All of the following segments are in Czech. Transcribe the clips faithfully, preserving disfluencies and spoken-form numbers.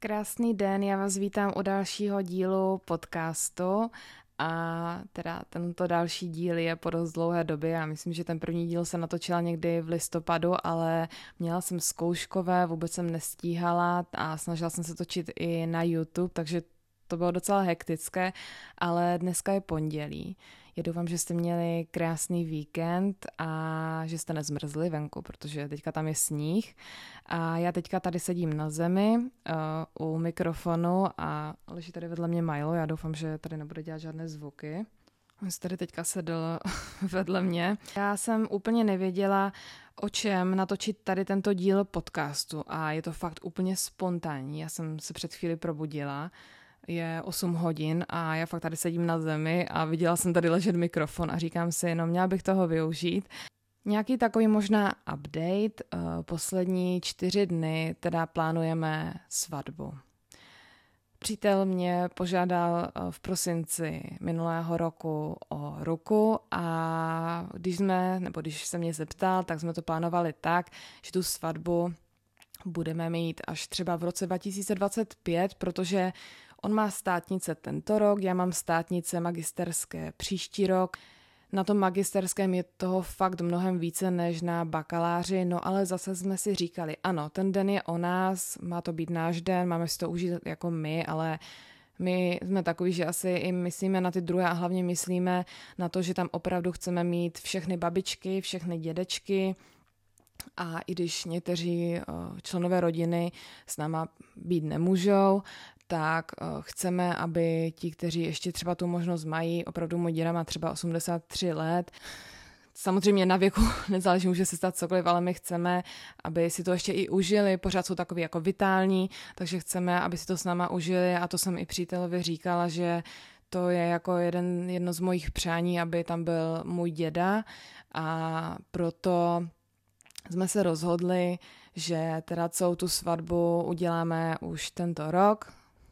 Krásný den, já vás vítám u dalšího dílu podcastu a teda tento další díl je po dost dlouhé době. Já myslím, že ten první díl se natočila někdy v listopadu, ale měla jsem zkouškové, vůbec jsem nestíhala a snažila jsem se točit i na YouTube, takže to bylo docela hektické, ale dneska je pondělí. Já doufám, že jste měli krásný víkend a že jste nezmrzli venku, protože teďka tam je sníh. A já teďka tady sedím na zemi uh, u mikrofonu a leží tady vedle mě Milo. Já doufám, že tady nebude dělat žádné zvuky. On se tady teďka sedl vedle mě. Já jsem úplně nevěděla, o čem natočit tady tento díl podcastu a je to fakt úplně spontánní. Já jsem se před chvíli probudila. Je osm hodin a já fakt tady sedím na zemi a viděla jsem tady ležet mikrofon a říkám si, no měla bych toho využít. Nějaký takový možná update, poslední čtyři dny teda plánujeme svatbu. Přítel mě požádal v prosinci minulého roku o ruku a když jsme, nebo když se mě zeptal, tak jsme to plánovali tak, že tu svatbu budeme mít až třeba v roce dva tisíce dvacet pět, protože on má státnice tento rok, já mám státnice magisterské příští rok. Na tom magisterském je toho fakt mnohem více než na bakaláři, no ale zase jsme si říkali, ano, ten den je o nás, má to být náš den, máme si to užít jako my, ale my jsme takový, že asi i myslíme na ty druhé a hlavně myslíme na to, že tam opravdu chceme mít všechny babičky, všechny dědečky, a i když někteří členové rodiny s náma být nemůžou, tak chceme, aby ti, kteří ještě třeba tu možnost mají, opravdu můj děda má třeba osmdesát tři let, samozřejmě na věku nezáleží, může se stát cokoliv, ale my chceme, aby si to ještě i užili, pořád jsou takový jako vitální, takže chceme, aby si to s náma užili a to jsem i přítelovi říkala, že to je jako jeden, jedno z mojich přání, aby tam byl můj děda a proto jsme se rozhodli, že teda celou tu svatbu uděláme už tento rok,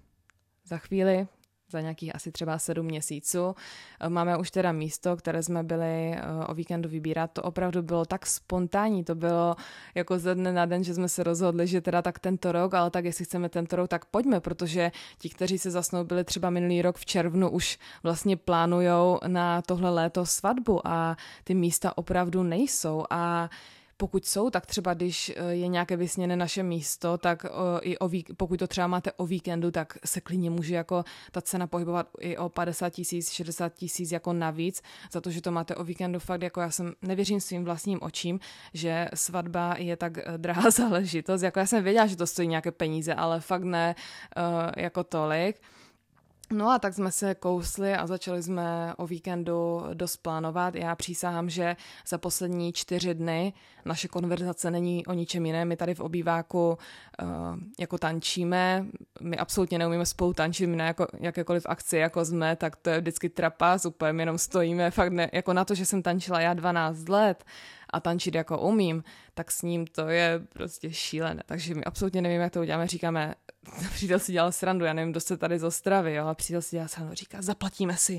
za chvíli, za nějakých asi třeba sedm měsíců. Máme už teda místo, které jsme byli o víkendu vybírat. To opravdu bylo tak spontánní, to bylo jako ze dne na den, že jsme se rozhodli, že teda tak tento rok, ale tak jestli chceme tento rok, tak pojďme, protože ti, kteří se zasnoubili třeba minulý rok v červnu, už vlastně plánujou na tohle léto svatbu a ty místa opravdu nejsou a pokud jsou, tak třeba když je nějaké vysněné naše místo, tak i o vík- pokud to třeba máte o víkendu, tak se klidně může jako ta cena pohybovat i o padesát tisíc, šedesát tisíc jako navíc, za to, že to máte o víkendu fakt, jako já jsem nevěřím svým vlastním očím, že svatba je tak drahá záležitost, jako já jsem věděla, že to stojí nějaké peníze, ale fakt ne uh, jako tolik. No a tak jsme se kousli a začali jsme o víkendu dost plánovat. Já přísahám, že za poslední čtyři dny naše konverzace není o ničem jiném. My tady v obýváku uh, jako tančíme, my absolutně neumíme spolu tančit, my na jako, jakékoliv akci jako jsme, tak to je vždycky trapas, úplně my jenom stojíme, fakt ne, jako na to, že jsem tančila já dvanáct let a tančit jako umím, tak s ním to je prostě šílené. Takže my absolutně nevíme, jak to uděláme. Říkáme, přítel si dělal srandu, já nevím, kdo se tady z Ostravy, jo, a přítel si dělal srandu, říká, zaplatíme si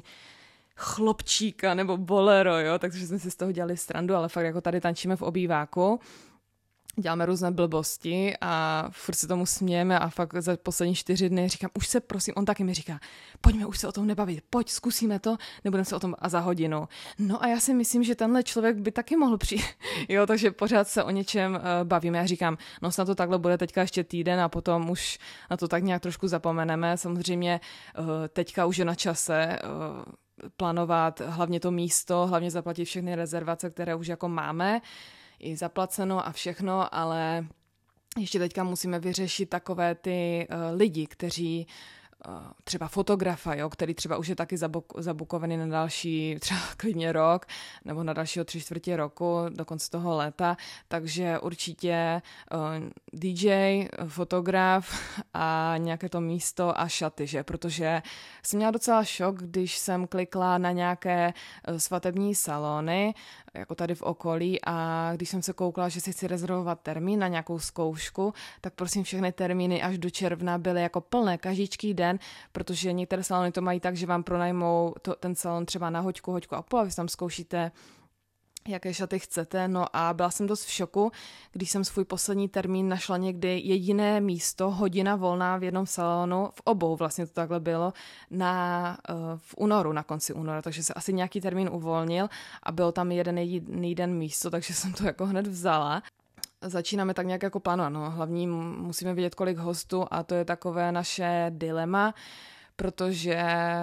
chlopčíka nebo bolero, jo, takže jsme si z toho dělali srandu, ale fakt jako tady tančíme v obýváku, děláme různé blbosti a furt se tomu smějeme a fakt za poslední čtyři dny říkám, už se prosím, on taky mi říká, pojďme už se o tom nebavit, pojď, zkusíme to, nebudeme se o tom a za hodinu. No a já si myslím, že tenhle člověk by taky mohl přijít, jo, takže pořád se o něčem uh, bavíme. Já říkám, no snad to takhle bude teďka ještě týden a potom už na to tak nějak trošku zapomeneme. Samozřejmě uh, teďka už je na čase uh, plánovat hlavně to místo, hlavně zaplatit všechny rezervace, které už jako máme, i zaplaceno a všechno, ale ještě teďka musíme vyřešit takové ty uh, lidi, kteří uh, třeba fotografa, jo, který třeba už je taky zabuk, zabukovaný na další třeba klidně rok nebo na dalšího tři čtvrtě roku, do konce toho léta, takže určitě uh, dý džej, fotograf a nějaké to místo a šaty, že, protože jsem měla docela šok, když jsem klikla na nějaké uh, svatební salony, jako tady v okolí a když jsem se koukla, že si chci rezervovat termín na nějakou zkoušku, tak prosím všechny termíny až do června byly jako plné každýčký den, protože některé salony to mají tak, že vám pronajmou to, ten salon třeba na hoďku, hoďku a půl a vy tam zkoušíte jaké šaty chcete. No a byla jsem dost v šoku, když jsem svůj poslední termín našla někdy jediné místo, hodina volná v jednom salonu, v obou vlastně to takhle bylo, na, v únoru, na konci února, takže se asi nějaký termín uvolnil a bylo tam jeden jediný den místo, takže jsem to jako hned vzala. Začínáme tak nějak jako plánovat, no hlavní musíme vědět, kolik hostů a to je takové naše dilema, protože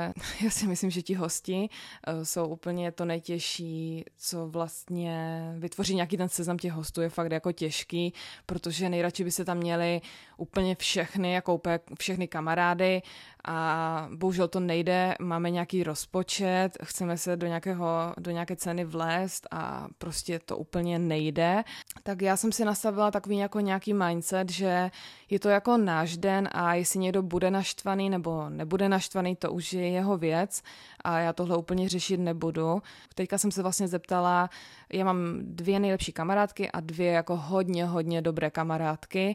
já si myslím, že ti hosti jsou úplně to nejtěžší, co vlastně vytvoří nějaký ten seznam těch hostů, je fakt jako těžký, protože nejradši by se tam měli úplně všechny, jako úplně všechny kamarády a bohužel to nejde, máme nějaký rozpočet, chceme se do, nějakého, do nějaké ceny vlézt a prostě to úplně nejde. Tak já jsem si nastavila takový jako nějaký mindset, že je to jako náš den a jestli někdo bude naštvaný nebo nebude naštvaný, to už je jeho věc a já tohle úplně řešit nebudu. Teďka jsem se vlastně zeptala, já mám dvě nejlepší kamarádky a dvě jako hodně, hodně dobré kamarádky.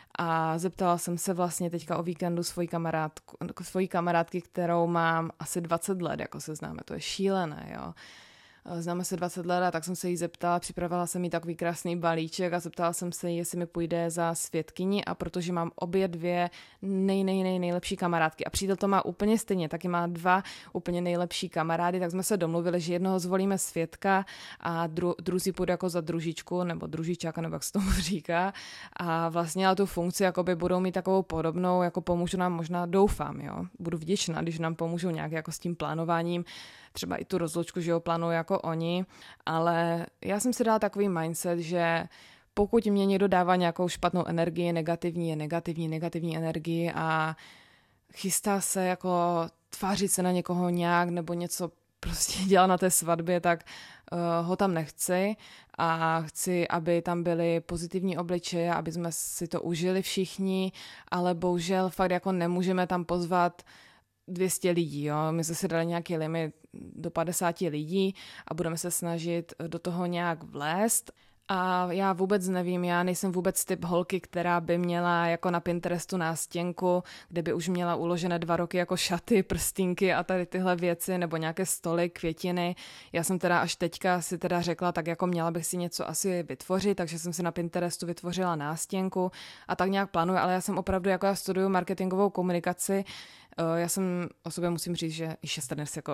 A zeptala jsem se vlastně teďka o víkendu svojí, kamarádku, svojí kamarádky, kterou mám asi dvacet let, jako se známe, to je šílené, jo. Známe se dvacet let a tak jsem se jí zeptala, připravila jsem jí takový krásný balíček a zeptala jsem se jí, jestli mi půjde za svědkyni a protože mám obě dvě nej, nej, nej, nejlepší kamarádky a přítel to má úplně stejně, taky má dva úplně nejlepší kamarády, tak jsme se domluvili, že jednoho zvolíme svědka a dru, druzí půjde jako za družičku nebo družičáka, nebo jak se tomu říká a vlastně na tu funkci jakoby budou mít takovou podobnou, jako pomůžu nám možná, doufám, jo, budu vděčná, když nám pomůžou nějak jako s tím plánováním, třeba i tu rozloučku, že jo, plánuju jako oni, ale já jsem si dala takový mindset, že pokud mě někdo dává nějakou špatnou energii, negativní je negativní, negativní energii a chystá se jako tvářit se na někoho nějak nebo něco prostě dělat na té svatbě, tak uh, ho tam nechci a chci, aby tam byly pozitivní obličeje, aby jsme si to užili všichni, ale bohužel fakt jako nemůžeme tam pozvat dvě stě lidí, jo. My jsme si dali nějaký limit do padesát lidí a budeme se snažit do toho nějak vlézt. A já vůbec nevím, já nejsem vůbec typ holky, která by měla jako na Pinterestu nástěnku, kde by už měla uložené dva roky jako šaty, prstínky a tady tyhle věci, nebo nějaké stoly, květiny. Já jsem teda až teďka si teda řekla, tak jako měla bych si něco asi vytvořit, takže jsem si na Pinterestu vytvořila nástěnku a tak nějak plánuju, ale já jsem opravdu, jako já studuju marketingovou komunikaci, já jsem o sobě musím říct, že i šest dnes jako...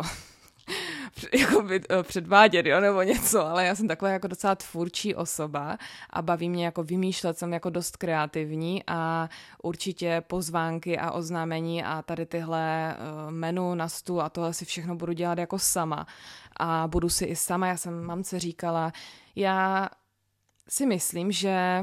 jako by, předvádět, jo, nebo něco, ale já jsem taková jako docela tvůrčí osoba a baví mě jako vymýšlet, jsem jako dost kreativní a určitě pozvánky a oznámení a tady tyhle uh, menu na stůl a tohle si všechno budu dělat jako sama a budu si i sama, já jsem mamce říkala, já si myslím, že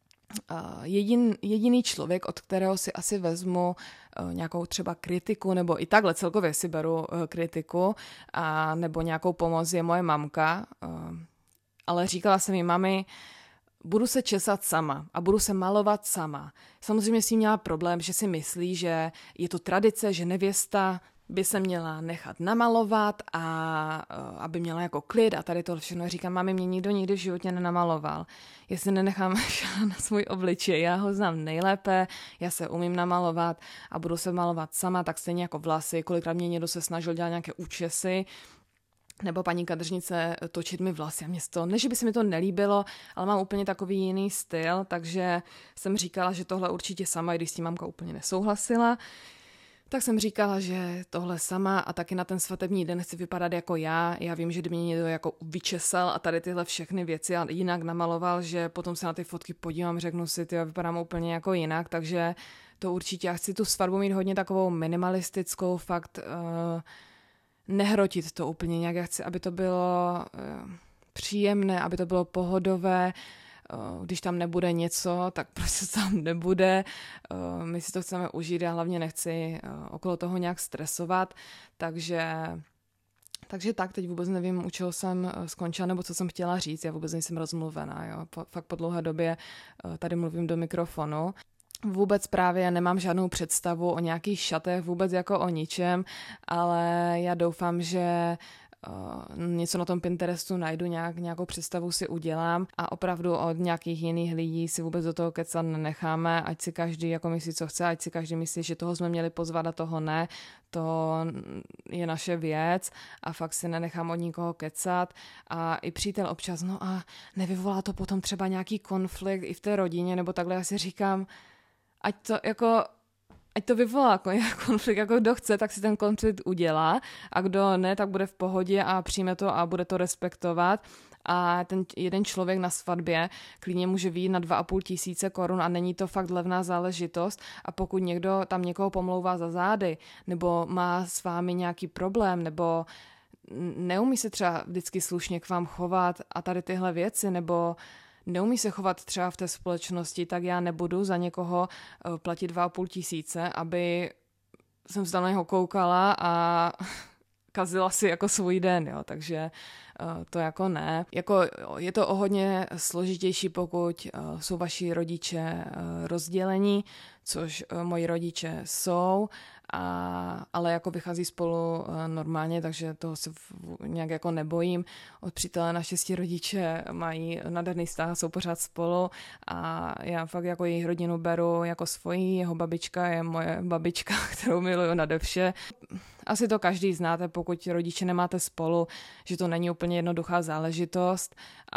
Uh, jedin, jediný člověk, od kterého si asi vezmu uh, nějakou třeba kritiku, nebo i takhle celkově si beru uh, kritiku, a nebo nějakou pomoc, je moje mamka. Uh, ale říkala jsem mi, mami, budu se česat sama a budu se malovat sama. Samozřejmě s tím měla problém, že si myslí, že je to tradice, že nevěsta by se měla nechat namalovat a uh, aby měla jako klid a tady tohle všechno. Říkám, mami, mě nikdo nikdy v životě nenamaloval. Jestli nenechám na svůj obličej, já ho znám nejlépe, já se umím namalovat a budu se malovat sama, tak stejně jako vlasy. Kolikrát mě někdo se snažil dělat nějaké účesy, nebo paní kadeřnice točit mi vlasy. A mě to, ne, že by se mi to nelíbilo, ale mám úplně takový jiný styl, takže jsem říkala, že tohle určitě sama, i když s tím mamka úplně nesouhlasila. Tak jsem říkala, že tohle sama a taky na ten svatební den chci vypadat jako já. Já vím, že kdyby mě někdo jako vyčesal a tady tyhle všechny věci a jinak namaloval, že potom se na ty fotky podívám, řeknu si, tyjo, vypadám úplně jako jinak, takže to určitě. Já chci tu svatbu mít hodně takovou minimalistickou, fakt uh, nehrotit to úplně nějak. Já chci, aby to bylo uh, příjemné, aby to bylo pohodové. Když tam nebude něco, tak prostě tam nebude. My si to chceme užít a hlavně nechci okolo toho nějak stresovat, takže, takže tak, teď vůbec nevím, u čeho jsem skončila nebo co jsem chtěla říct, já vůbec nejsem rozmluvená, jo. Fakt po dlouhé době tady mluvím do mikrofonu. Vůbec právě nemám žádnou představu o nějakých šatech, vůbec jako o ničem, ale já doufám, že uh, něco na tom Pinterestu najdu, nějak, nějakou představu si udělám a opravdu od nějakých jiných lidí si vůbec do toho kecat nenecháme, ať si každý jako myslí, co chce, ať si každý myslí, že toho jsme měli pozvat a toho ne, to je naše věc a fakt si nenechám od nikoho kecat a i přítel občas, no a nevyvolá to potom třeba nějaký konflikt i v té rodině, nebo takhle já si říkám, ať to jako ať to vyvolá konflikt, jako kdo chce, tak si ten konflikt udělá a kdo ne, tak bude v pohodě a přijme to a bude to respektovat. A ten jeden člověk na svatbě klidně může vyjít na dva a půl tisíce korun a není to fakt levná záležitost a pokud někdo tam někoho pomlouvá za zády nebo má s vámi nějaký problém nebo neumí se třeba vždycky slušně k vám chovat a tady tyhle věci nebo neumí se chovat třeba v té společnosti, tak já nebudu za někoho platit dva a půl tisíce, aby jsem se na něho koukala a kazila si jako svůj den, jo, takže to jako ne. Jako je to o hodně složitější, pokud jsou vaši rodiče rozdělení, což moji rodiče jsou, a, ale jako vychází spolu normálně, takže toho se nějak jako nebojím. Od přítele naštěstí rodiče mají nádherný vztah, jsou pořád spolu a já fakt jako jejich rodinu beru jako svoji, jeho babička je moje babička, kterou miluju nade vše. Asi to každý znáte, pokud rodiče nemáte spolu, že to není úplně jednoduchá záležitost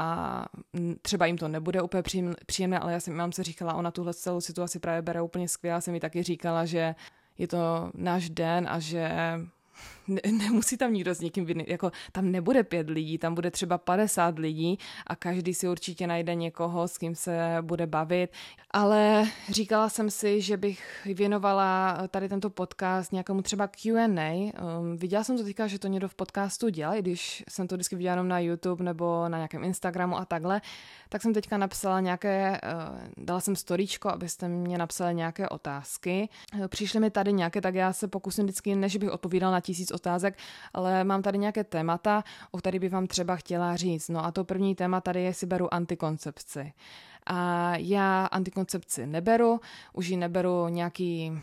a třeba jim to nebude úplně příjemné, ale já jsem mám se říkala, ona tuhle celou situaci právě bere úplně skvěle, jsem mi taky říkala, že je to náš den a že ne, nemusí tam nikdo s někým vyny, jako tam nebude pět lidí, tam bude třeba padesát lidí a každý si určitě najde někoho, s kým se bude bavit, ale říkala jsem si, že bych věnovala tady tento podcast nějakému třeba Q and A. Um, viděla jsem to teďka, že to někdo v podcastu dělá, i když jsem to vždycky viděla jenom na YouTube nebo na nějakém Instagramu a takhle, tak jsem teďka napsala nějaké, uh, dala jsem storíčko, abyste mě napsali nějaké otázky. Přišly mi tady nějaké, tak já se pokusím vždycky, než bych odpovídala na tisíc otázek, ale mám tady nějaké témata, o kterých bych vám třeba chtěla říct. No a to první téma tady je, jestli beru antikoncepci. A já antikoncepci neberu, už ji neberu nějaký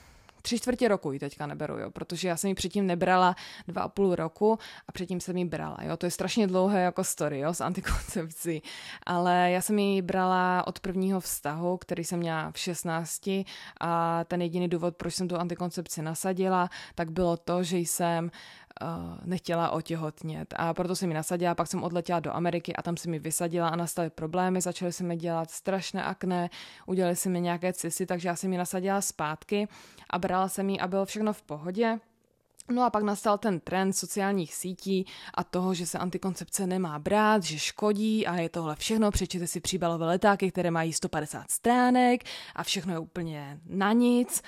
tři čtvrtě roku ji teďka neberu, jo, protože já jsem ji předtím nebrala dva a půl roku a předtím jsem ji brala, jo, to je strašně dlouhé jako story, jo, s antikoncepcí, ale já jsem ji brala od prvního vztahu, který jsem měla v šestnácti a ten jediný důvod, proč jsem tu antikoncepci nasadila, tak bylo to, že jsem Uh, nechtěla otěhotnět a proto jsem ji nasadila, pak jsem odletěla do Ameriky a tam jsem ji vysadila a nastaly problémy, začaly se mi dělat strašné akné, udělali se mi nějaké cysty, takže já jsem ji nasadila zpátky a brala jsem ji a bylo všechno v pohodě. No a pak nastal ten trend sociálních sítí a toho, že se antikoncepce nemá brát, že škodí a je tohle všechno, přečtěte si příbalové letáky, které mají sto padesát stránek a všechno je úplně na nic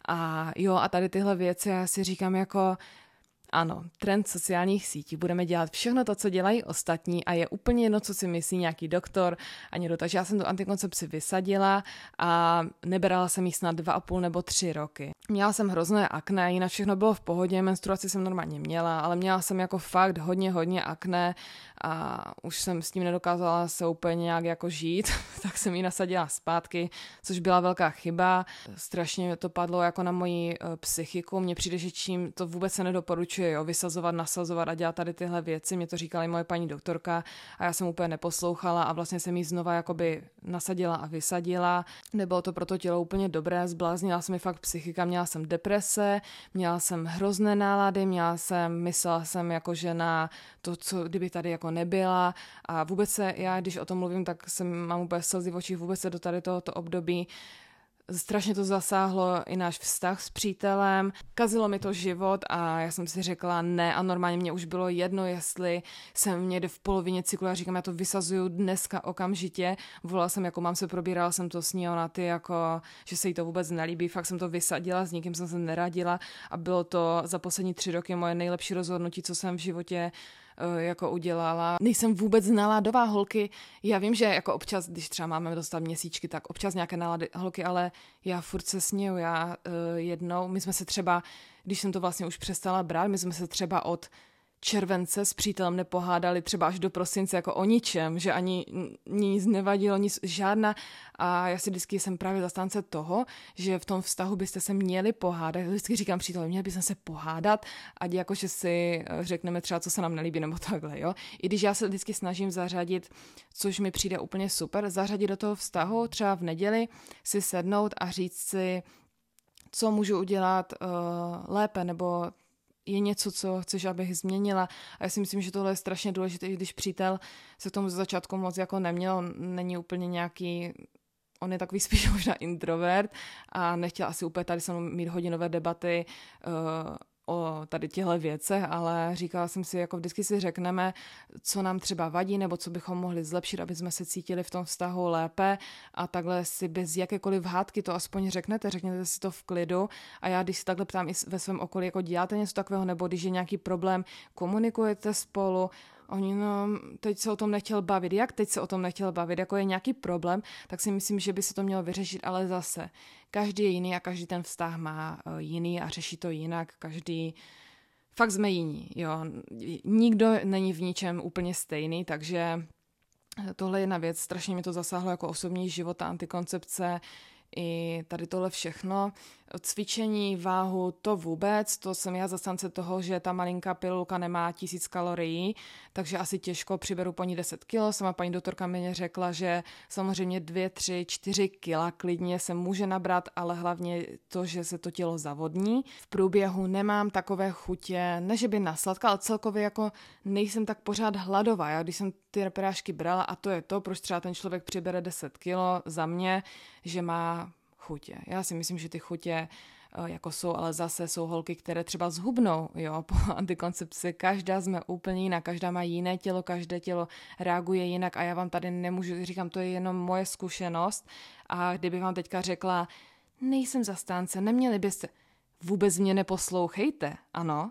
a jo a tady tyhle věci já si říkám jako ano, trend sociálních sítí. Budeme dělat všechno to, co dělají ostatní a je úplně jedno, co si myslí nějaký doktor a někdo. Takže já jsem tu antikoncepci vysadila a nebrala jsem ji snad dva a půl nebo tři roky. Měla jsem hrozné akné, jinak všechno bylo v pohodě, menstruaci jsem normálně měla, ale měla jsem jako fakt hodně, hodně akné a už jsem s tím nedokázala se úplně nějak jako žít, tak jsem ji nasadila zpátky, což byla velká chyba. Strašně to padlo jako na moji uh, psychiku. Mně přijde, že čím to vůbec se nedoporučuje, jo, vysazovat, nasazovat a dělat tady tyhle věci. Mě to říkala i moje paní doktorka a já jsem úplně neposlouchala a vlastně jsem ji znova jakoby nasadila a vysadila. Nebylo to pro to tělo úplně dobré, zbláznila se mi fakt psychika, měla jsem deprese, měla jsem hrozné nálady, měla jsem, myslela jsem jako žena to, co kdyby tady jako nebyla a vůbec se, já když o tom mluvím, tak jsem, mám úplně slzy v očích, vůbec se do tady tohoto období strašně to zasáhlo i náš vztah s přítelem, kazilo mi to život a já jsem si řekla ne a normálně mě už bylo jedno, jestli jsem někde v polovině cyklu, já říkám, já to vysazuju dneska okamžitě, volala jsem jako mám se, probírala jsem to s ní, ona ty jako, že se jí to vůbec nelíbí, fakt jsem to vysadila, s nikým jsem se neradila a bylo to za poslední tři roky moje nejlepší rozhodnutí, co jsem v životě jako udělala. Nejsem vůbec náladová holky. Já vím, že jako občas, když třeba máme dostat měsíčky, tak občas nějaké nálady holky, ale já furt se směju. Já uh, jednou, my jsme se třeba, když jsem to vlastně už přestala brát, my jsme se třeba od července s přítelem nepohádali třeba až do prosince jako o ničem, že ani nic nevadilo, nic, žádná. A já si vždycky jsem právě zastánce toho, že v tom vztahu byste se měli pohádat. Já vždycky říkám příteli, měli bychom se pohádat, ať jakože si řekneme třeba, co se nám nelíbí, nebo takhle, jo. I když já se vždycky snažím zařadit, což mi přijde úplně super, zařadit do toho vztahu třeba v neděli si sednout a říct si, co můžu udělat uh, lépe, nebo je něco, co chceš, abych změnila. A já si myslím, že tohle je strašně důležité, když přítel se k tomu ze začátku moc jako neměl, on není úplně nějaký, on je takový spíš možná introvert a nechtěl asi úplně tady se mnou mít hodinové debaty uh, o tady těchto věcech, ale říkala jsem si, jako vždycky si řekneme, co nám třeba vadí, nebo co bychom mohli zlepšit, aby jsme se cítili v tom vztahu lépe a takhle si bez jakékoliv hádky to aspoň řeknete, řekněte si to v klidu a já když si takhle ptám i ve svém okolí, jako děláte něco takového, nebo když je nějaký problém, komunikujete spolu, oni, no, teď se o tom nechtěl bavit. Jak teď se o tom nechtěl bavit? Jako je nějaký problém, tak si myslím, že by se to mělo vyřešit, ale zase každý je jiný a každý ten vztah má jiný a řeší to jinak. Každý, fakt jsme jiní, jo. Nikdo není v ničem úplně stejný, takže tohle je jedna věc. Strašně mi to zasáhlo jako osobní život a antikoncepce, i tady tohle všechno. Cvičení, váhu, to vůbec, to jsem já zastánce toho, že ta malinká pilulka nemá tisíc kalorií, takže asi těžko přiberu po ní deset kilo. Sama paní doktorka mi řekla, že samozřejmě dvě, tři, čtyři kila klidně se může nabrat, ale hlavně to, že se to tělo zavodní. V průběhu nemám takové chutě, ne že by na sladko, ale celkově jako nejsem tak pořád hladová. Já když jsem ty prášky brala a to je to, proč třeba ten člověk přibere deset kilo za mě, že má chutě. Já si myslím, že ty chutě jako jsou, ale zase jsou holky, které třeba zhubnou, jo, po antikoncepci. Každá jsme úplně jiná, každá má jiné tělo, každé tělo reaguje jinak a já vám tady nemůžu, říkám, to je jenom moje zkušenost a kdyby vám teďka řekla, nejsem zastánce, neměli byste, vůbec mě neposlouchejte, ano,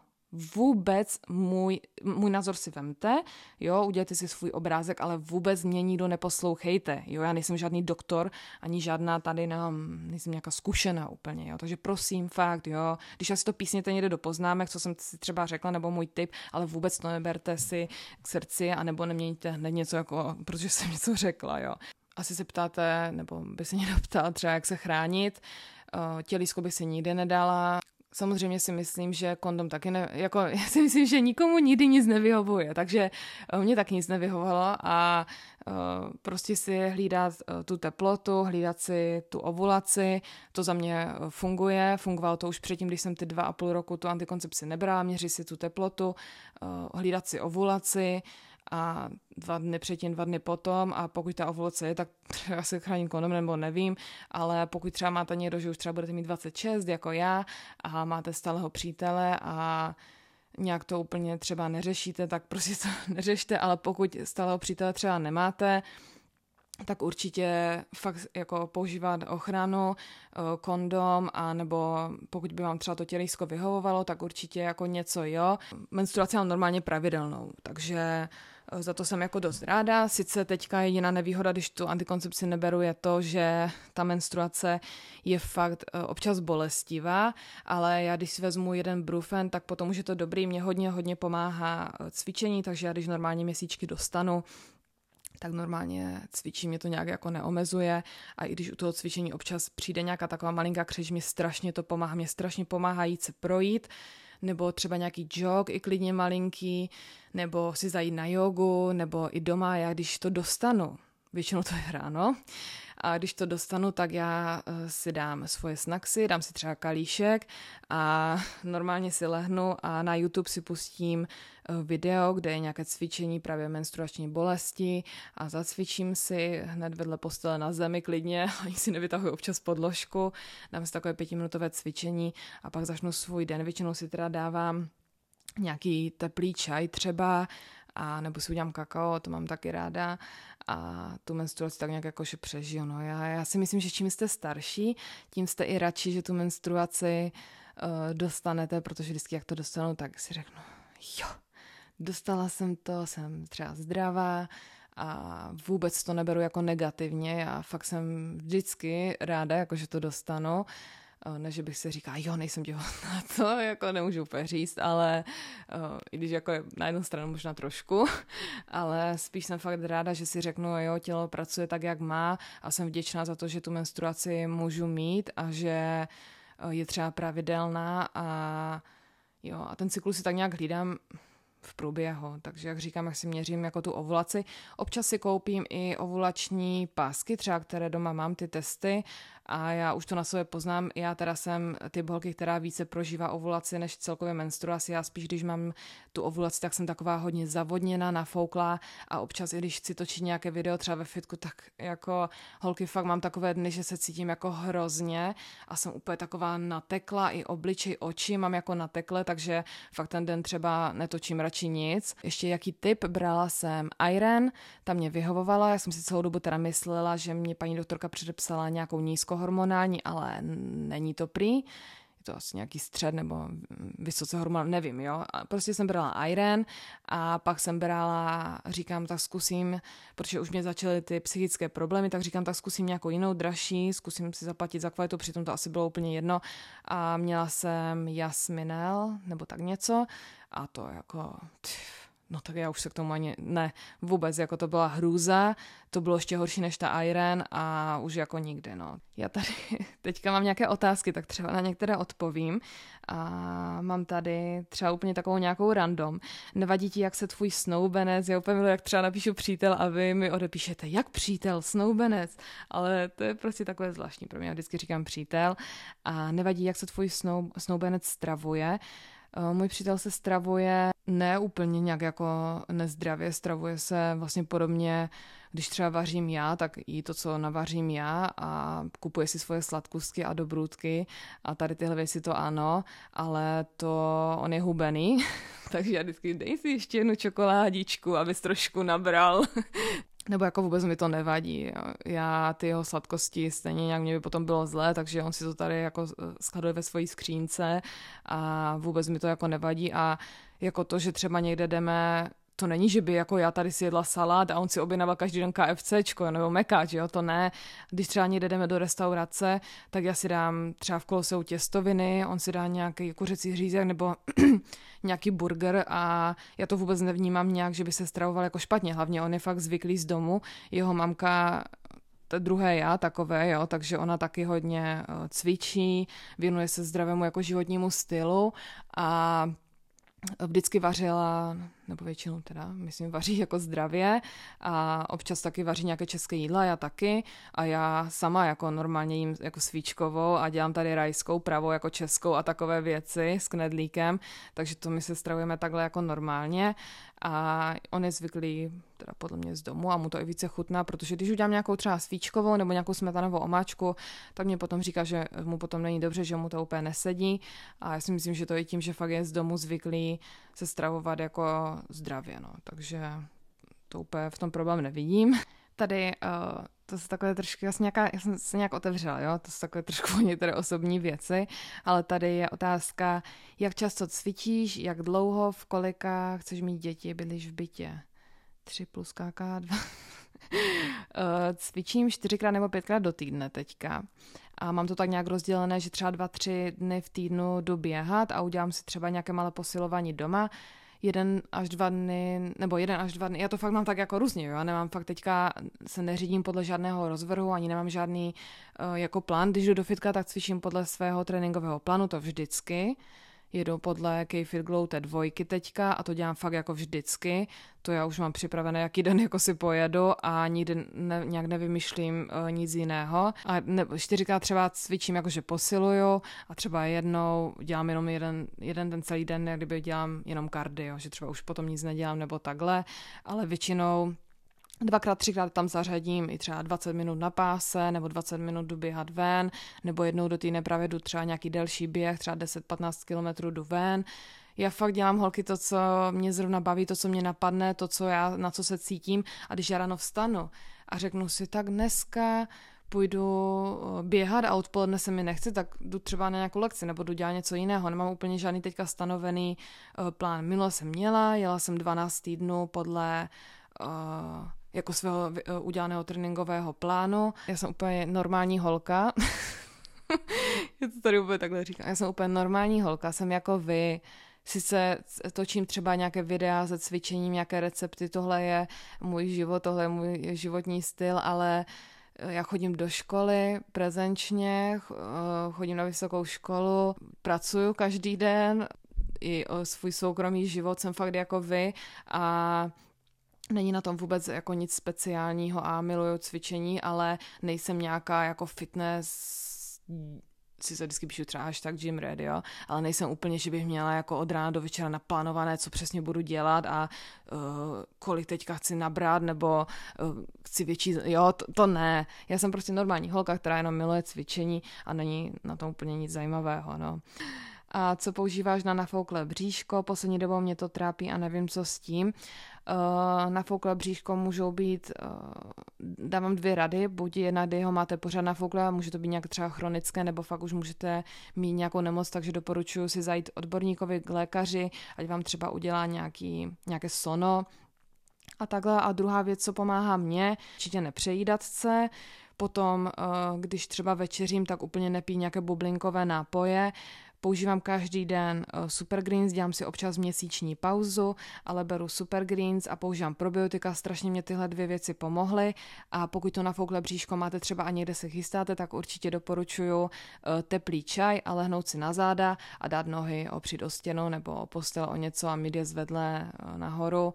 vůbec můj, můj názor si vemte, jo, udělejte si svůj obrázek, ale vůbec mě nikdo neposlouchejte, jo, já nejsem žádný doktor, ani žádná tady, nevím, nejsem nějaká zkušená úplně, jo, takže prosím, fakt, jo, když asi to písněte někde do poznámek, co jsem si třeba řekla, nebo můj tip, ale vůbec to neberte si k srdci, anebo neměníte hned něco jako, protože jsem něco řekla, jo. Asi se ptáte, nebo by se někdo ptal třeba, jak se chránit, tělísko by se nikdy nedala. Samozřejmě si myslím, že kondom taky ne, jako já si myslím, že nikomu nikdy nic nevyhovuje, takže mě taky nic nevyhovovalo a uh, prostě si hlídat uh, tu teplotu, hlídat si tu ovulaci, to za mě funguje, fungovalo to už předtím, když jsem ty dva a půl roku tu antikoncepci nebrala, měřit si tu teplotu, uh, hlídat si ovulaci a dva dny předtím, dva dny potom a pokud ta ovulace je, tak třeba se chránit kondom nebo nevím, ale pokud třeba máte někdo, že už třeba budete mít dvacet šest jako já a máte stáleho přítele a nějak to úplně třeba neřešíte, tak prostě to neřešte, ale pokud stáleho přítele třeba nemáte, tak určitě fakt jako používat ochranu, kondom, a nebo pokud by vám třeba to tělísko vyhovovalo, tak určitě jako něco jo. Menstruaci mám normálně pravidelnou, takže za to jsem jako dost ráda. Sice teďka jediná nevýhoda, když tu antikoncepci neberu, je to, že ta menstruace je fakt občas bolestivá, ale já když si vezmu jeden brufen, tak potom už je to dobrý, mě hodně, hodně pomáhá cvičení, takže já když normálně měsíčky dostanu, tak normálně cvičím, mě to nějak jako neomezuje a i když u toho cvičení občas přijde nějaká taková malinká křeč, mě strašně to pomáhá, mě strašně pomáhá jít se projít, nebo třeba nějaký jog i klidně malinký, nebo si zajít na jogu, nebo i doma, já když to dostanu, většinou to je ráno, a když to dostanu, tak já si dám svoje snacksy, dám si třeba kalíšek a normálně si lehnu a na YouTube si pustím video, kde je nějaké cvičení právě menstruační bolesti a zacvičím si hned vedle postele na zemi klidně, ani si nevytahuji občas podložku, dám si takové pětiminutové cvičení a pak začnu svůj den, většinou si teda dávám nějaký teplý čaj třeba, a nebo si udělám kakao, to mám taky ráda a tu menstruaci tak nějak jakože přežiju. No já, já si myslím, že čím jste starší, tím jste i radši, že tu menstruaci uh, dostanete, protože vždycky jak to dostanu, tak si řeknu, jo, dostala jsem to, jsem třeba zdravá a vůbec to neberu jako negativně, já fakt jsem vždycky ráda, jakože to dostanu. ne, že bych si říkala, jo, nejsem těhotná, to jako nemůžu úplně říct, ale uh, i když jako na jednu stranu možná trošku, ale spíš jsem fakt ráda, že si řeknu, jo, tělo pracuje tak, jak má a jsem vděčná za to, že tu menstruaci můžu mít a že je třeba pravidelná a jo, a ten cyklus si tak nějak hlídám v průběhu, takže jak říkám, jak si měřím jako tu ovulaci. Občas si koupím i ovulační pásky, třeba které doma mám, ty testy a já už to na sobě poznám. Já teda jsem typ holky, která více prožívá ovulaci než celkově menstruaci. Já spíš, když mám tu ovulaci, tak jsem taková hodně zavodněná, nafouklá a občas, i když chci točit nějaké video třeba ve fitku, tak jako holky fakt mám takové dny, že se cítím jako hrozně a jsem úplně taková natekla, i obličej, oči mám jako natekle, takže fakt ten den třeba netočím radši nic. Ještě jaký tip, brala jsem Iron, ta mě vyhovovala, já jsem si celou dobu teda myslela, že mě paní doktorka předepsala nějakou nízkohormonální, ale není to prý. Je to asi nějaký střed nebo vysoce hormonální, nevím, jo. A prostě jsem brala Iron a pak jsem brala, říkám, tak zkusím, protože už mě začaly ty psychické problémy, tak říkám, tak zkusím nějakou jinou dražší, zkusím si zaplatit za kvalitu, přitom to asi bylo úplně jedno. A měla jsem Jasminel, nebo tak něco, a to jako... No tak já už se k tomu ani, ne, vůbec, jako to byla hrůza, to bylo ještě horší než ta Iron a už jako nikdy, no. Já tady teďka mám nějaké otázky, tak třeba na některé odpovím a mám tady třeba úplně takovou nějakou random. Nevadí ti, jak se tvůj snoubenec, já úplně miluji, jak třeba napíšu přítel a vy mi odepíšete, jak přítel, snoubenec, ale to je prostě takové zvláštní pro mě, já vždycky říkám přítel a nevadí, jak se tvůj snou, snoubenec stravuje. Můj přítel se stravuje ne úplně nějak jako nezdravě, stravuje se vlastně podobně, když třeba vařím já, tak jí to, co navařím já a kupuje si svoje sladkostky a dobrůdky a tady tyhle věci to ano, ale to on je hubený, takže já vždycky dej si ještě jednu čokoládičku, abys trošku nabral. Nebo jako vůbec mi to nevadí. Jo. Já ty jeho sladkosti, stejně nějak mě by potom bylo zlé, takže on si to tady jako skladuje ve svojí skřínce a vůbec mi to jako nevadí a jako to, že třeba někde jdeme, to není, že by jako já tady si jedla salát a on si objednával každý den KFCčko nebo mekáč, jo, to ne. Když třeba někde jdeme do restaurace, tak já si dám třeba v Koloseu těstoviny, on si dá nějaký kuřecí řízek nebo nějaký burger a já to vůbec nevnímám nějak, že by se stravoval jako špatně. Hlavně on je fakt zvyklý z domu, jeho mamka to druhé já takové, jo, takže ona taky hodně cvičí, věnuje se zdravému jako životnímu stylu a vždycky vařila, nebo většinou teda, myslím, vaří jako zdravě a občas taky vaří nějaké české jídla, já taky a já sama jako normálně jím jako svíčkovou a dělám tady rajskou, pravou jako českou a takové věci s knedlíkem, takže to my se stravujeme takhle jako normálně a on je zvyklý teda podle mě z domu a mu to i více chutná, protože když udělám nějakou třeba svíčkovou nebo nějakou smetanovou omáčku, tak mě potom říká, že mu potom není dobře, že mu to úplně nesedí a já si myslím, že to je tím, že fakt je z domu zvyklý se stravovat jako zdravě, no, takže to úplně v tom problém nevidím. Tady uh, to se takové trošku, já jsem, nějaká, já jsem se nějak otevřela, jo, to jsou takové trošku některé osobní věci, ale tady je otázka, jak často cvičíš, jak dlouho, v kolika chceš mít děti, bydlíš v bytě? Tři plus ká ká dva. Cvičím čtyřikrát nebo pětkrát do týdne teďka. A mám to tak nějak rozdělené, že třeba dva, tři dny v týdnu jdu běhat a udělám si třeba nějaké malé posilování doma. Jeden až dva dny, nebo jeden až dva dny, já to fakt mám tak jako různě, jo, já nemám fakt teďka, se neřídím podle žádného rozvrhu, ani nemám žádný uh, jako plán, když jdu do fitka, tak cvičím podle svého tréninkového plánu, to vždycky, jedu podle K-Fit Glow té dvojky teďka a to dělám fakt jako vždycky, to já už mám připravené, jaký den jako si pojedu a nikdy ne, nějak nevymýšlím uh, nic jiného a ne, čtyřikrát třeba cvičím jakože posiluju a třeba jednou dělám jenom jeden, jeden ten celý den, jak kdyby dělám jenom kardio, že třeba už potom nic nedělám nebo takhle, ale většinou dvakrát, třikrát tam zařadím i třeba dvacet minut na páse, nebo dvacet minut jdu běhat ven, nebo jednou do týdne právě jdu třeba nějaký delší běh, třeba deset patnáct kilometrů jdu ven. Já fakt dělám, holky, to, co mě zrovna baví, to, co mě napadne, to, co já, na co se cítím. A když já ráno vstanu a řeknu si, tak dneska půjdu běhat a odpoledne se mi nechce, tak jdu třeba na nějakou lekci nebo jdu dělat něco jiného. Nemám úplně žádný teďka stanovený uh, plán. Minule jsem měla, jela jsem dvanáct týdnů podle uh, jako svého udělaného tréninkového plánu. Já jsem úplně normální holka. to tady úplně takhle říkám. Já jsem úplně normální holka, jsem jako vy. Sice točím třeba nějaké videa se cvičením, nějaké recepty, tohle je můj život, tohle je můj životní styl, ale já chodím do školy prezenčně, chodím na vysokou školu, pracuju každý den, i o svůj soukromý život jsem fakt jako vy a není na tom vůbec jako nic speciálního a miluju cvičení, ale nejsem nějaká jako fitness, si se vždycky píšu třeba hashtag gym ready, jo, ale nejsem úplně, že bych měla jako od rána do večera naplánované, co přesně budu dělat a uh, kolik teďka chci nabrat, nebo uh, chci větší, jo, to, to ne. Já jsem prostě normální holka, která jenom miluje cvičení a není na tom úplně nic zajímavého, no. A co používáš na nafouklé bříško? Poslední dobou mě to trápí a nevím, co s tím. Uh, nafouklé bříško můžou být, uh, dávám dvě rady, buď jedna, kdy ho máte pořád nafouklé, může to být nějak třeba chronické, nebo fakt už můžete mít nějakou nemoc, takže doporučuji si zajít odborníkovi k lékaři, ať vám třeba udělá nějaký, nějaké sono a takhle. A druhá věc, co pomáhá mně, určitě nepřejídat se. Potom, uh, když třeba večeřím, tak úplně nepít nějaké bublinkové nápoje. Používám každý den Supergreens, dělám si občas měsíční pauzu, ale beru Supergreens a používám probiotika, strašně mě tyhle dvě věci pomohly a pokud to nafouklé bříško máte třeba a někde se chystáte, tak určitě doporučuju teplý čaj a lehnout si na záda a dát nohy opřít o stěnu nebo o postel o něco a mít je zvedlé nahoru.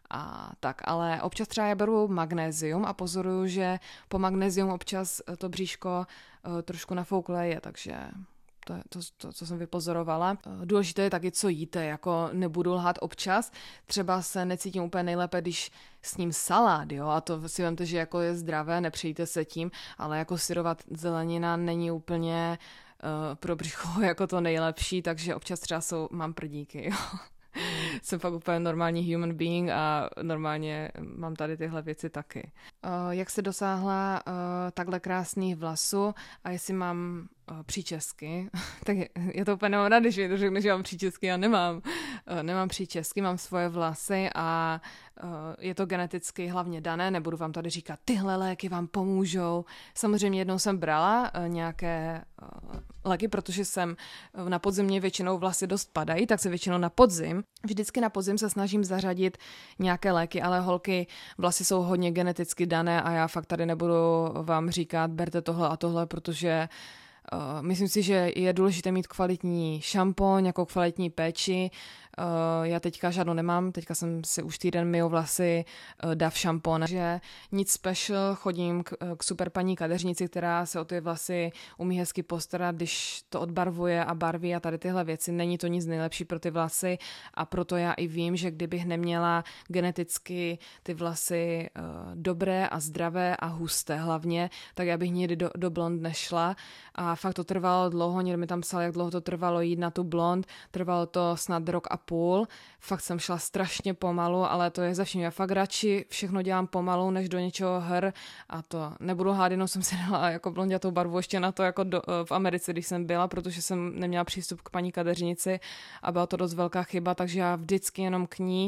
A tak, ale občas třeba já beru magnézium a pozoruju, že po magnézium občas to bříško trošku nafouklé je, takže to je to, to, co jsem vypozorovala. Důležité je taky, co jíte, jako nebudu lhát občas, třeba se necítím úplně nejlépe, když sním salát, jo, a to si vemte, že jako je zdravé, nepřejíte se tím, ale jako syrovat zelenina není úplně uh, pro břicho jako to nejlepší, takže občas třeba jsou, mám prdíky, jo. Jsem fakt úplně normální human being a normálně mám tady tyhle věci taky. Uh, jak se dosáhla uh, takhle krásných vlasů a jestli mám uh, příčesky, tak je, je to úplně nemám rád, když mi to řekne, že mám příčesky, já nemám. Uh, nemám příčesky, mám svoje vlasy a uh, je to geneticky hlavně dané, nebudu vám tady říkat, tyhle léky vám pomůžou. Samozřejmě jednou jsem brala uh, nějaké uh, léky, protože jsem uh, na podzimě většinou vlasy dost padají, tak se většinou na podzim, vždycky na podzim se snažím zařadit nějaké léky, ale holky, vlasy jsou hodně geneticky dané a já fakt tady nebudu vám říkat, berte tohle a tohle, protože uh, myslím si, že je důležité mít kvalitní šampon, jako kvalitní péči. Uh, já teďka žádnou nemám, teďka jsem si už týden myju vlasy, uh, dav šampon, že nic special, chodím k, k super paní kadeřnici, která se o ty vlasy umí hezky postarat, když to odbarvuje a barví a tady tyhle věci, není to nic nejlepší pro ty vlasy a proto já i vím, že kdybych neměla geneticky ty vlasy uh, dobré a zdravé a husté hlavně, tak já bych nikdy do, do blond nešla a fakt to trvalo dlouho, někdo mi tam psal, jak dlouho to trvalo jít na tu blond, trvalo to snad rok a půl. Fakt jsem šla strašně pomalu, ale to je za vším. Já fakt radši všechno dělám pomalu, než do něčeho hr a to nebudu hádat, jenom jsem si dala jako blondětou barvu ještě na to jako do, v Americe, když jsem byla, protože jsem neměla přístup k paní kadeřnici a byla to dost velká chyba, takže já vždycky jenom k ní.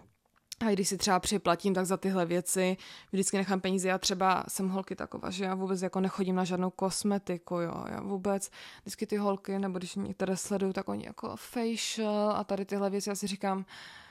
A když si třeba připlatím, tak za tyhle věci vždycky nechám peníze. Já třeba jsem holky taková, že já vůbec jako nechodím na žádnou kosmetiku, jo. Já vůbec, vždycky ty holky, nebo když některé sleduju, tak oni jako facial a tady tyhle věci, já si říkám,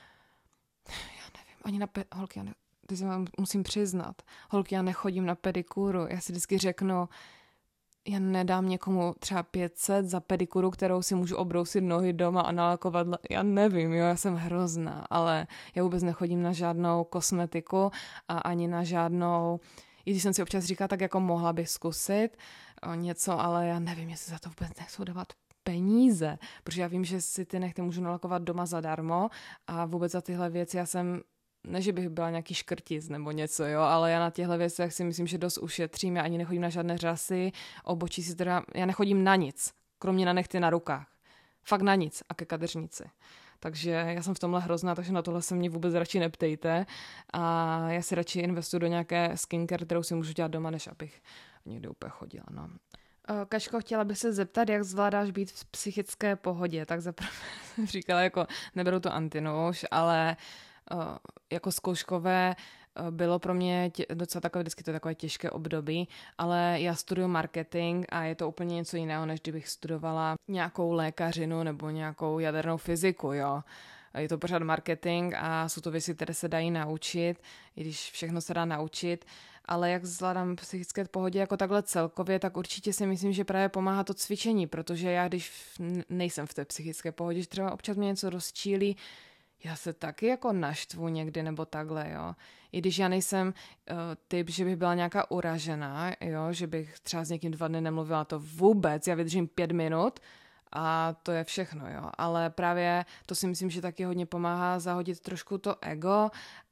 já nevím, ani na pe- holky, já ne- ty si vám musím přiznat, holky, já nechodím na pedikuru, já si vždycky řeknu, já nedám někomu třeba pět set za pedikuru, kterou si můžu obrousit nohy doma a nalakovat, já nevím, jo, já jsem hrozná, ale já vůbec nechodím na žádnou kosmetiku a ani na žádnou, i když jsem si občas říkala, tak jako mohla bych zkusit o něco, ale já nevím, jestli za to vůbec nechcou dávat peníze, protože já vím, že si ty nechty můžu nalakovat doma zadarmo a vůbec za tyhle věci já jsem ne, že bych byla nějaký škrtic nebo něco, jo, ale já na těchto věcech si myslím, že dost ušetřím, já ani nechodím na žádné řasy, obočí si teda, já nechodím na nic, kromě na nechty na rukách. Fakt na nic a ke kadeřnici. Takže já jsem v tomhle hrozná, takže na tohle se mě vůbec radši neptejte a já si radši investuju do nějaké skincare, kterou si můžu dělat doma, než abych někde úplně chodila, no. Kačko, chtěla bych se zeptat, jak zvládáš být v psychické pohodě, tak zaprvé jsem říkala, jako neberu to antinouš, ale Uh, jako zkouškové bylo pro mě tě, docela takové, vždycky to je takové těžké období, ale já studuju marketing a je to úplně něco jiného, než kdybych studovala nějakou lékařinu nebo nějakou jadernou fyziku, jo. Je to pořád marketing a jsou to věci, které se dají naučit, i když všechno se dá naučit, ale jak zvládám psychické pohodě jako takhle celkově, tak určitě si myslím, že právě pomáhá to cvičení, protože já když nejsem v té psychické pohodě, že třeba občas mě něco rozčílí, já se taky jako naštvu někdy nebo takhle, jo. I když já nejsem uh, typ, že bych byla nějaká uražená, jo, že bych třeba s někým dva dny nemluvila, to vůbec, já vydržím pět minut, a to je všechno, jo. Ale právě to si myslím, že taky hodně pomáhá zahodit trošku to ego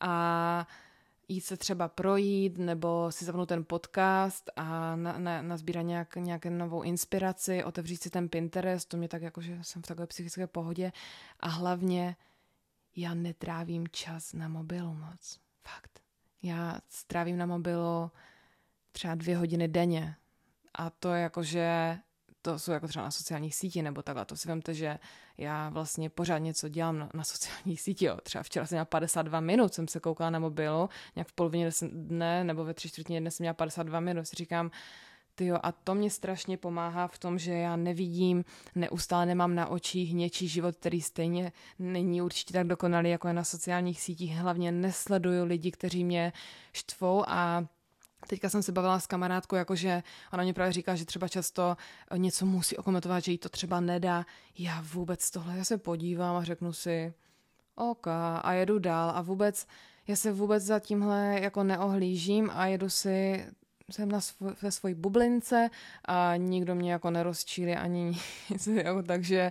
a jít se třeba projít nebo si zapnout ten podcast a na, na, nazbírat nějak, nějaké novou inspiraci, otevřít si ten Pinterest, to mě tak jako, že jsem v takové psychické pohodě a hlavně já netrávím čas na mobilu moc. Fakt. Já strávím na mobilu třeba dvě hodiny denně a to je jako, že to jsou jako třeba na sociálních sítích nebo takhle. To si vemte, že já vlastně pořád něco dělám na, na sociálních sítích. Jo. Třeba včera jsem měla padesát dva minut, jsem se koukala na mobilu, nějak v polovině dne nebo ve tři čtvrtině dne jsem měla padesát dva minut. Si říkám, tyjo, a to mě strašně pomáhá v tom, že já nevidím, neustále nemám na očích něčí život, který stejně není určitě tak dokonalý, jako je na sociálních sítích. Hlavně nesleduju lidi, kteří mě štvou a teďka jsem se bavila s kamarádkou, jakože ona mě právě říká, že třeba často něco musí okomentovat, že jí to třeba nedá. Já vůbec tohle, já se podívám a řeknu si OK a jedu dál a vůbec, já se vůbec za tímhle jako neohlížím a jedu si, jsem na svoj, ve svojí bublince a nikdo mě jako nerozčílí ani nic, jako, takže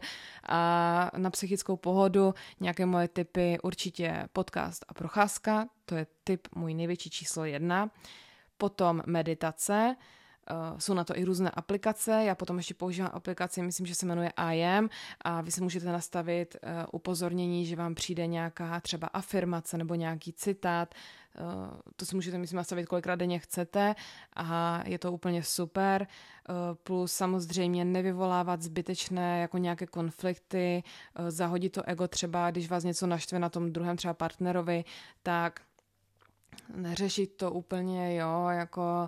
a na psychickou pohodu nějaké moje tipy, určitě podcast a procházka, to je tip můj největší číslo jedna. Potom meditace, uh, jsou na to i různé aplikace, já potom ještě používám aplikaci, myslím, že se jmenuje I am a vy si můžete nastavit uh, upozornění, že vám přijde nějaká třeba afirmace nebo nějaký citát, uh, to si můžete, myslím, nastavit kolikrát denně chcete a je to úplně super, uh, plus samozřejmě nevyvolávat zbytečné jako nějaké konflikty, uh, zahodit to ego třeba, když vás něco naštve na tom druhém třeba partnerovi, tak neřešit to úplně, jo, jako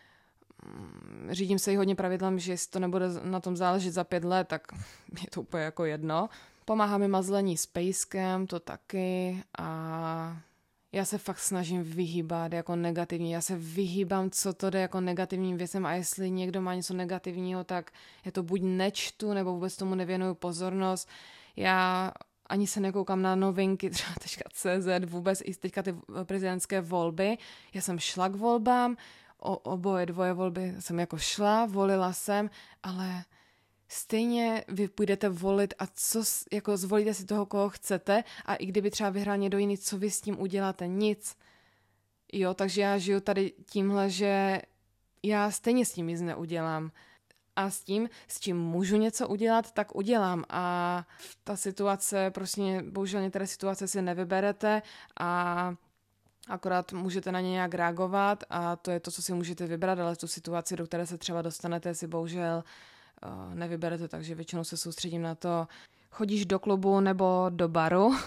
řídím se i hodně pravidlem, že jestli to nebude na tom záležet za pět let, tak je to úplně jako jedno. Pomáhá mi mazlení s pejskem, to taky a já se fakt snažím vyhýbat jako negativní, já se vyhýbám, co to jde jako negativním věcem a jestli někdo má něco negativního, tak já to buď nečtu, nebo vůbec tomu nevěnuju pozornost. Já ani se nekoukám na novinky, třeba .cz, vůbec i teďka ty prezidentské volby. Já jsem šla k volbám, o, oboje dvoje volby jsem jako šla, volila jsem, ale stejně vy půjdete volit a co, jako zvolíte si toho, koho chcete a i kdyby třeba vyhrál někdo jiný, co vy s tím uděláte? Nic. Jo, takže já žiju tady tímhle, že já stejně s tím nic neudělám. A s tím, s čím můžu něco udělat, tak udělám. A ta situace, prostě bohužel některé situace si nevyberete a akorát můžete na ně nějak reagovat a to je to, co si můžete vybrat, ale tu situaci, do které se třeba dostanete, si bohužel uh, nevyberete, takže většinou se soustředím na to, chodíš do klubu nebo do baru. uh,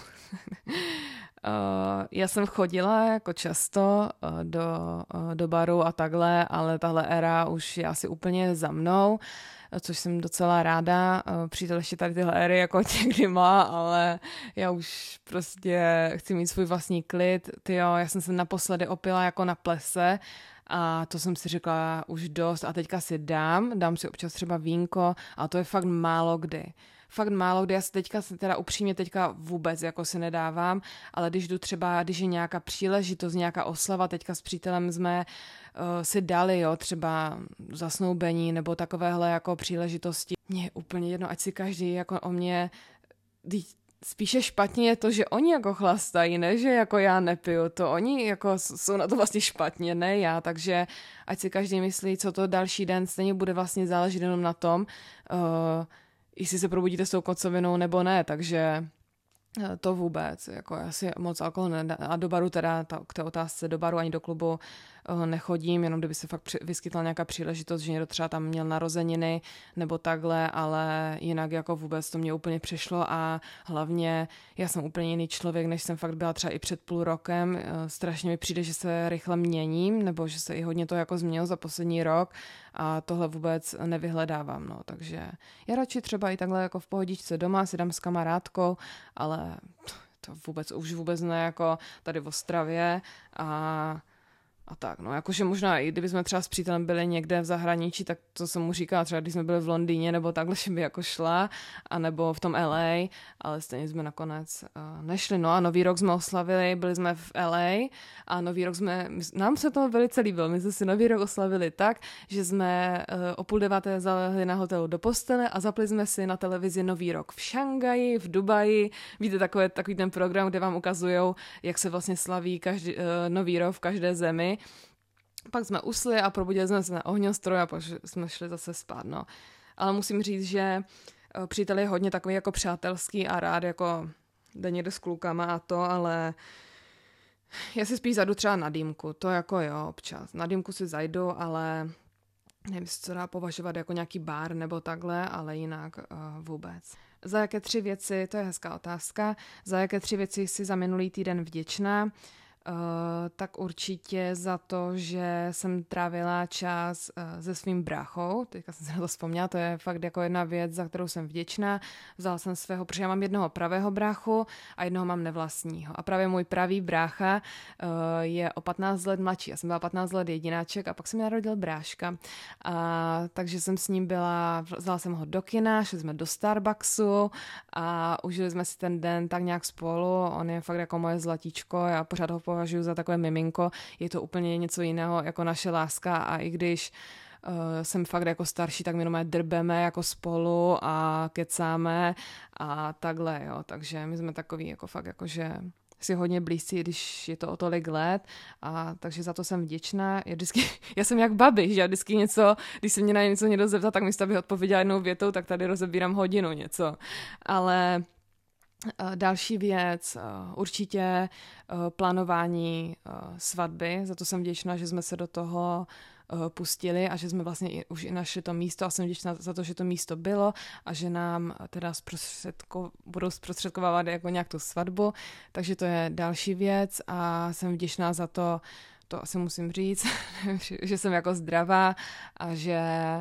já jsem chodila jako často uh, do, uh, do baru a takhle, ale tahle éra už je asi úplně za mnou, což jsem docela ráda. Uh, přítel ještě tady tyhle éry jako někdy má, ale já už prostě chci mít svůj vlastní klid. Tyjo, já jsem se naposledy opila jako na plese a to jsem si řekla už dost a teďka si dám, dám si občas třeba vínko a to je fakt málo kdy. Fakt málo, kdy já se teďka, teda upřímně teďka vůbec jako si nedávám, ale když jdu třeba, když je nějaká příležitost, nějaká oslava, teďka s přítelem jsme uh, si dali, jo, třeba zasnoubení nebo takovéhle jako příležitosti. Mně je úplně jedno, ať si každý jako o mě, spíše špatně je to, že oni jako chlastají, ne, že jako já nepiju, to oni jako jsou na to vlastně špatně, ne já, takže ať si každý myslí, co to další den stejně bude vlastně záležet jenom na tom, uh, jestli se probudíte s tou kocovinou nebo ne, takže to vůbec, jako já si moc alkohol nedá, a do baru teda, ta, k té otázce do baru ani do klubu nechodím, jenom kdyby se fakt vyskytla nějaká příležitost, že někdo třeba tam měl narozeniny nebo takhle, ale jinak jako vůbec to mě úplně přešlo a hlavně já jsem úplně jiný člověk, než jsem fakt byla třeba i před půl rokem. Strašně mi přijde, že se rychle měním, nebo že se i hodně to jako změnilo za poslední rok a tohle vůbec nevyhledávám, no, takže já radši třeba i takhle jako v pohodičce doma si dám s kamarádkou, ale to vůbec, už vůbec ne jako tady v Ostravě a A tak, no, jakože možná i kdyby jsme třeba s přítelem byli někde v zahraničí, tak to jsem mu říkala, třeba když jsme byli v Londýně nebo takhle, že by jako šla, anebo v tom L A, ale stejně jsme nakonec uh, nešli. No a Nový rok jsme oslavili, byli jsme v L A a Nový rok jsme, nám se to velice líbilo, my jsme si Nový rok oslavili tak, že jsme uh, o půl deváté zalehli na hotelu do postele a zapli jsme si na televizi Nový rok v Šanghaji, v Dubaji, víte, takové, takový ten program, kde vám ukazujou, jak se vlastně slaví každý, uh, Nový rok v každé zemi. Pak jsme usli a probudili jsme se na ohňostroj a pak jsme šli zase spát, no. Ale musím říct, že přítel je hodně takový jako přátelský a rád jako jde někde s klukama a to, ale já si spíš zajdu třeba na dýmku, to jako jo, občas. Na dýmku si zajdu, ale nevím, jestli to dá považovat jako nějaký bar nebo takhle, ale jinak uh, vůbec. Za jaké tři věci, to je hezká otázka, za jaké tři věci jsi za minulý týden vděčná? Uh, tak určitě za to, že jsem trávila čas uh, se svým bráchou, teďka jsem se na to vzpomněla, to je fakt jako jedna věc, za kterou jsem vděčná. Vzala jsem svého, protože já mám jednoho pravého bráchu a jednoho mám nevlastního. A právě můj pravý brácha uh, je o patnáct let mladší. Já jsem byla patnáct let jedináček a pak se mi narodil bráška. A, takže jsem s ním byla, vzala jsem ho do kina, šli jsme do Starbucksu a užili jsme si ten den tak nějak spolu. On je fakt jako moje zlatíčko, já pořád ho považuji za takové miminko, je to úplně něco jiného jako naše láska a i když uh, jsem fakt jako starší, tak my jenom drbeme jako spolu a kecáme a takhle, jo, takže my jsme takový jako fakt jako, že si hodně blízcí, když je to o tolik let a takže za to jsem vděčná. Já, vždycky, já jsem jak babi, že já vždycky něco, když se mě na něco někdo zeptá, tak místo abych odpověděla jednou větou, tak tady rozebírám hodinu něco, ale další věc, určitě plánování svatby, za to jsem vděčná, že jsme se do toho pustili a že jsme vlastně i, už i našli to místo a jsem vděčná za to, že to místo bylo a že nám teda zprostředko, budou zprostředkovávat jako nějak tu svatbu, takže to je další věc a jsem vděčná za to, to asi musím říct, že jsem jako zdravá a že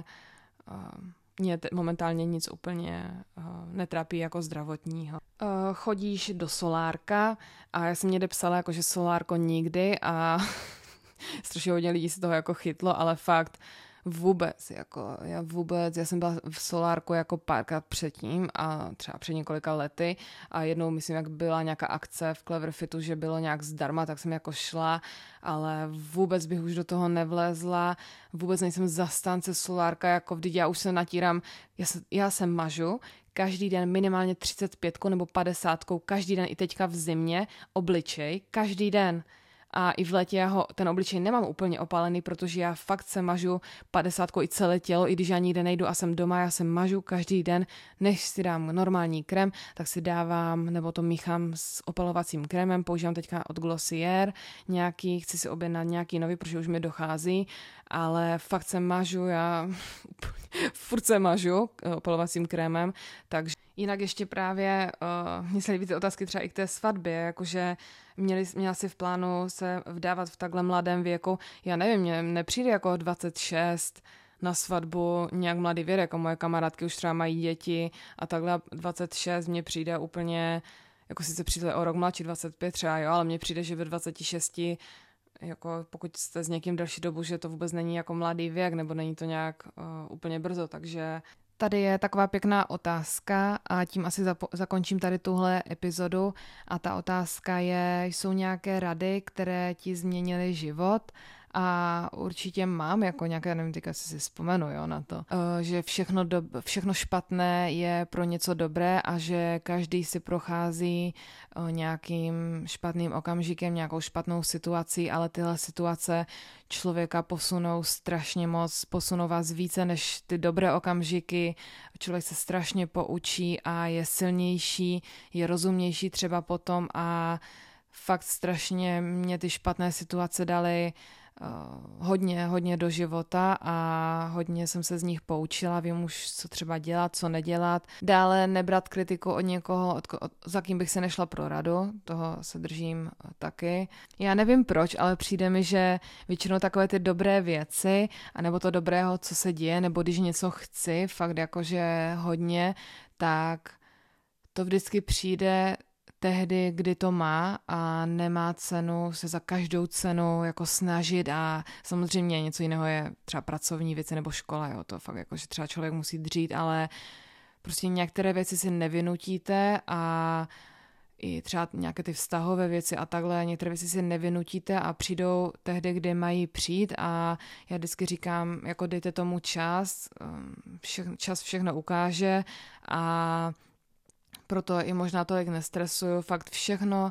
mě momentálně nic úplně uh, netrápí jako zdravotního. Uh, chodíš do solárka a já jsem někde psala jako, že solárko nikdy a strašně hodně lidí se toho jako chytlo, ale fakt vůbec, jako já vůbec, já jsem byla v solárku jako párkrát předtím a třeba před několika lety a jednou myslím, jak byla nějaká akce v Cleverfitu, že bylo nějak zdarma, tak jsem jako šla, ale vůbec bych už do toho nevlezla, vůbec nejsem zastánce solárka, jako vždyť já už se natírám, já se, já se mažu, každý den minimálně třicet pět nebo padesát, každý den i teďka v zimě, obličej, každý den. A i v létě já ho, ten obličej nemám úplně opálený, protože já fakt se mažu padesátkou i celé tělo, i když já nikde nejdu a jsem doma, já se mažu každý den, než si dám normální krém, tak si dávám, nebo to míchám s opalovacím krémem, používám teďka od Glossier nějaký, chci si objednat nějaký nový, protože už mi dochází, ale fakt se mažu, já furt se mažu opalovacím krémem, takže jinak ještě právě, uh, mně se líbí ty otázky třeba i k té svatbě, jakože měli, měla si v plánu se vdávat v takhle mladém věku. Já nevím, mně nepřijde jako dvacet šest na svatbu nějak mladý věk, jako moje kamarádky už třeba mají děti a takhle dvacet šest mně přijde úplně, jako sice přijde o rok mladší, dvacet pět třeba, jo, ale mně přijde, že ve dvacet šest jako pokud jste s někým delší dobu, že to vůbec není jako mladý věk, nebo není to nějak uh, úplně brzo, takže tady je taková pěkná otázka a tím asi zapo- zakončím tady tuhle epizodu a ta otázka je, jsou nějaké rady, které ti změnily život? A určitě mám jako nějaké, nevím, teďka si vzpomenu, jo, na to, že všechno, do, všechno špatné je pro něco dobré a že každý si prochází nějakým špatným okamžikem, nějakou špatnou situací, ale tyhle situace člověka posunou strašně moc, posunou vás více než ty dobré okamžiky, člověk se strašně poučí a je silnější, je rozumnější třeba potom a fakt strašně mě ty špatné situace daly hodně, hodně do života a hodně jsem se z nich poučila, vím už, co třeba dělat, co nedělat. Dále nebrat kritiku od někoho, od, od, za kým bych se nešla pro radu, toho se držím taky. Já nevím proč, ale přijde mi, že většinou takové ty dobré věci, anebo to dobrého, co se děje, nebo když něco chci, fakt jakože hodně, tak to vždycky přijde tehdy, kdy to má a nemá cenu se za každou cenu jako snažit a samozřejmě něco jiného je třeba pracovní věci nebo škola, jo, to fakt jako, že třeba člověk musí dřít, ale prostě některé věci si nevynutíte a i třeba nějaké ty vztahové věci a takhle, některé věci si nevynutíte a přijdou tehdy, kdy mají přijít a já vždycky říkám, jako dejte tomu čas, vše, čas všechno ukáže a proto i možná tolik nestresuju, fakt všechno,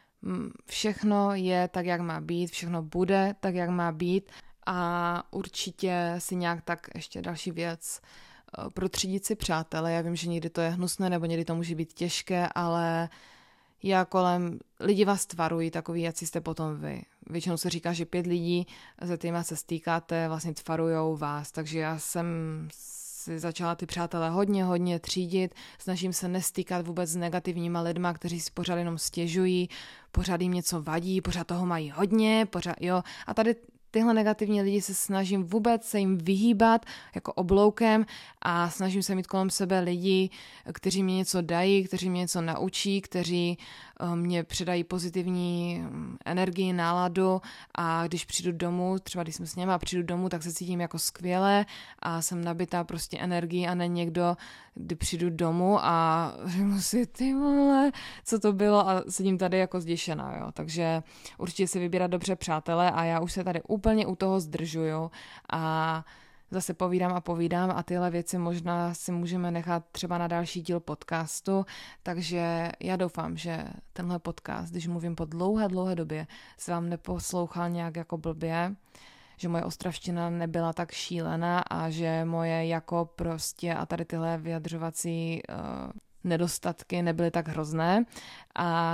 všechno je tak, jak má být, všechno bude tak, jak má být a určitě si nějak tak ještě další věc, protřídit si přátele, já vím, že někdy to je hnusné nebo někdy to může být těžké, ale já kolem, lidi vás tvarují takový, jak jste potom vy. Většinou se říká, že pět lidí, se kterými se stýkáte, vlastně tvarujou vás, takže já jsem si začala ty přátelé hodně, hodně třídit, snažím se nestýkat vůbec s negativníma lidma, kteří si pořád jenom stěžují, pořád jim něco vadí, pořád toho mají hodně, pořád, jo, a tady tyhle negativní lidi se snažím vůbec se jim vyhýbat jako obloukem a snažím se mít kolem sebe lidi, kteří mě něco dají, kteří mě něco naučí, kteří mě předají pozitivní energii, náladu a když přijdu domů, třeba když jsem s něma přijdu domů, tak se cítím jako skvěle a jsem nabitá prostě energií a ne někdo, kdy přijdu domů a řeknu si, ty vole, co to bylo a sedím tady jako zděšená, jo. Takže určitě si vybírat dobře přátelé a já už se tady úplně u toho zdržuju a zase povídám a povídám a tyhle věci možná si můžeme nechat třeba na další díl podcastu, takže já doufám, že tenhle podcast, když mluvím po dlouhé, dlouhé době, se vám neposlouchal nějak jako blbě, že moje ostravština nebyla tak šílená a že moje jako prostě a tady tyhle vyjadřovací uh, nedostatky nebyly tak hrozné a...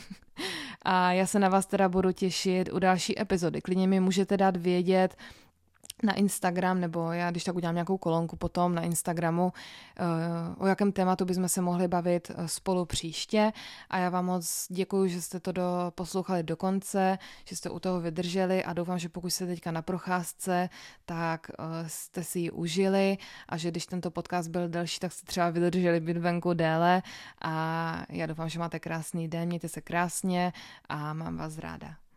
A já se na vás teda budu těšit u další epizody. Klidně mi můžete dát vědět na Instagram, nebo já když tak udělám nějakou kolonku potom na Instagramu, o jakém tématu bychom se mohli bavit spolu příště. A já vám moc děkuju, že jste to do, poslouchali do konce, že jste u toho vydrželi a doufám, že pokud jste teďka na procházce, tak jste si ji užili a že když tento podcast byl delší, tak jste třeba vydrželi být venku déle a já doufám, že máte krásný den, mějte se krásně a mám vás ráda.